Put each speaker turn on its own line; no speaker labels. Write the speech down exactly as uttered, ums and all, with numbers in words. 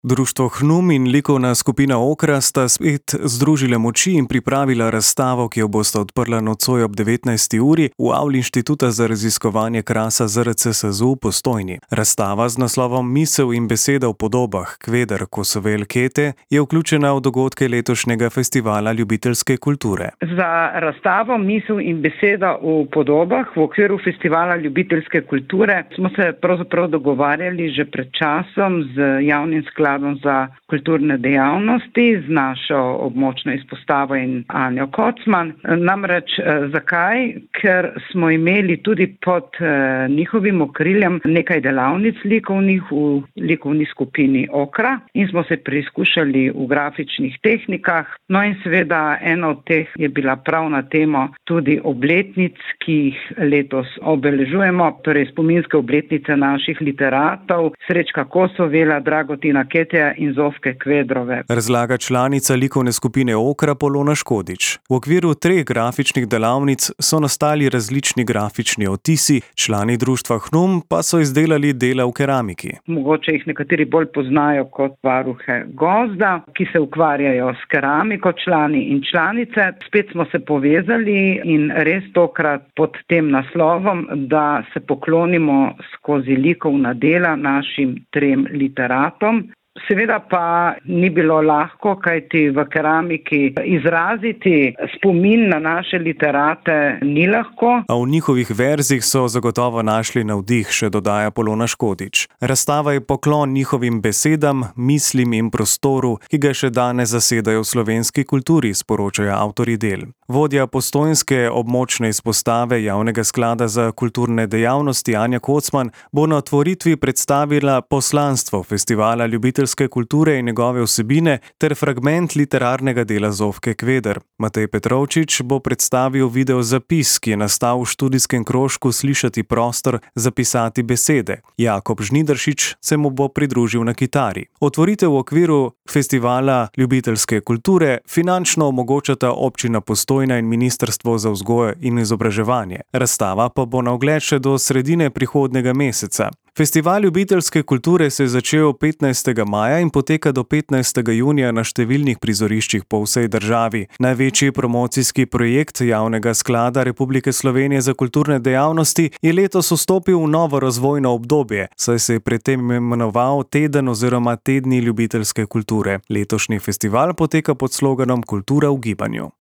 Društvo Hnum in likovna skupina Okra sta spet združile moči in pripravila razstavo, ki jo bosta odprla nocoj ob devetnajsti uri v avli Inštituta za raziskovanje krasa Z R C S A Z U v Postojni. Razstava z naslovom Misel in beseda v podobah Kveder Kosovel Kete je vključena v dogodke letošnjega festivala ljubiteljske kulture.
Za razstavo Misel in beseda v podobah v okviru festivala ljubiteljske kulture smo se pravzaprav dogovarjali že pred časom z javnim skladom za kulturne dejavnosti, z našo območno izpostavo in Anjo Kocman. Namreč zakaj? Ker smo imeli tudi pod eh, njihovim okriljem nekaj delavnic likovnih v likovni skupini Okra in smo se preizkušali v grafičnih tehnikah. No in seveda ena od teh je bila prav na temo tudi obletnic, ki jih letos obeležujemo, torej spominske obletnice naših literatov Srečka Kosovela, Dragotina Ketija in Zofke Kvedrove.
Razlaga članica likovne skupine Okra Polona Škodič. V okviru treh grafičnih delavnic so nastali različni grafični odtisi, člani društva Hnum pa so izdelali dela v keramiki.
Mogoče jih nekateri bolj poznajo kot varuhe gozda, ki se ukvarjajo s keramiko, člani in članice. Spet smo se povezali in res tokrat pod tem naslovom, da se poklonimo skozi likovna dela našim trem literatom. Seveda pa ni bilo lahko, kajti v keramiki izraziti spomin na naše literate ni lahko.
A v njihovih verzih so zagotovo našli navdih, še dodaja Polona Škodič. Razstava je poklon njihovim besedam, mislim in prostoru, ki ga še danes zasedajo v slovenski kulturi, sporočajo avtorji del. Vodja postojnske območne izpostave Javnega sklada za kulturne dejavnosti Anja Kocman bo na otvoritvi predstavila poslanstvo festivala ljubiteljske kulture in njegove vsebine ter fragment literarnega dela Zofke Kveder. Matej Petrovčič bo predstavil video zapis, ki je nastal v študijskem krožku Slišati prostor, zapisati besede. Jakob Žnidaršič se mu bo pridružil na kitari. Otvoritev v okviru festivala ljubiteljske kulture finančno omogočata občina Postojna in Ministrstvo za vzgojo in izobraževanje. Razstava pa bo na ogled še do sredine prihodnjega meseca. Festival ljubiteljske kulture se je začel petnajstega maja in poteka do petnajstega junija na številnih prizoriščih po vsej državi. Največji promocijski projekt Javnega sklada Republike Slovenije za kulturne dejavnosti je letos vstopil v novo razvojno obdobje, saj se je predtem imenoval Teden oziroma Tedni ljubiteljske kulture. Letošnji festival poteka pod sloganom Kultura v gibanju.